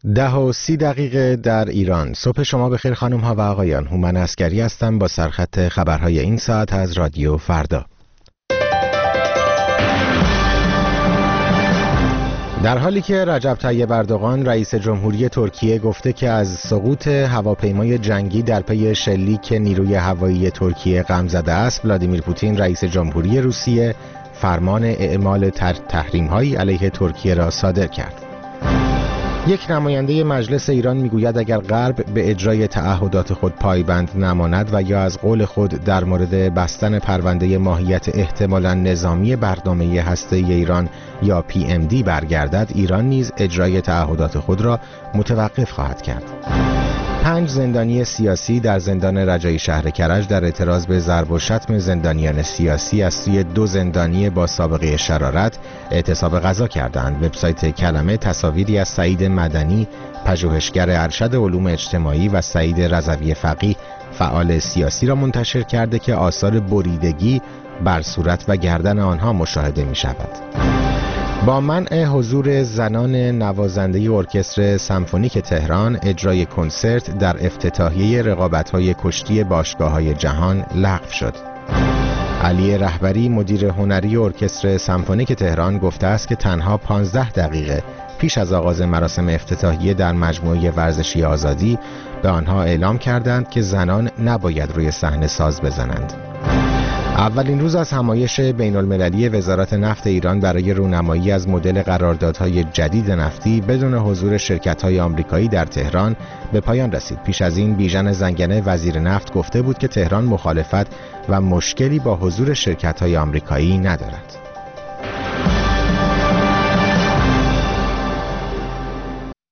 10:30 در ایران. صبح شما بخیر خانم ها و آقایان. هومن عسکری هستم با سرخط خبرهای این ساعت از رادیو فردا. در حالی که رجب طیب اردوغان رئیس جمهوری ترکیه گفته که از سقوط هواپیمای جنگی در پی شلیک نیروی هوایی ترکیه غم زده است، ولادیمیر پوتین رئیس جمهوری روسیه فرمان اعمال تحریم‌هایی علیه ترکیه را صادر کرد. یک نماینده مجلس ایران میگوید اگر غرب به اجرای تعهدات خود پایبند نماند و یا از قول خود در مورد بستن پرونده ماهیت احتمالاً نظامی برنامه هسته‌ای ایران یا PMD برگردد، ایران نیز اجرای تعهدات خود را متوقف خواهد کرد. 5 زندانی سیاسی در زندان رجایی شهر کرج در اعتراض به ضرب و شتم زندانیان سیاسی از سوی 2 زندانی با سابقه شرارت اعتصاب غذا کردند. وبسایت کلمه تصاویری از سعید مدنی، پژوهشگر ارشد علوم اجتماعی و سعید رضوی فقیه، فعال سیاسی را منتشر کرده که آثار بریدگی بر صورت و گردن آنها مشاهده می شود. با منع حضور زنان نوازنده ارکستر سمفونیک تهران، اجرای کنسرت در افتتاحیه رقابت‌های کشتی باشگاه‌های جهان لغو شد. علی رهبری مدیر هنری ارکستر سمفونیک تهران گفته است که تنها 15 دقیقه پیش از آغاز مراسم افتتاحیه در مجموعه ورزشی آزادی به آنها اعلام کردند که زنان نباید روی صحنه ساز بزنند. اولین روز از همایش بین‌المللی وزارت نفت ایران برای رونمایی از مدل قراردادهای جدید نفتی بدون حضور شرکت‌های آمریکایی در تهران به پایان رسید. پیش از این بیژن زنگنه وزیر نفت گفته بود که تهران مخالفت و مشکلی با حضور شرکت‌های آمریکایی ندارد.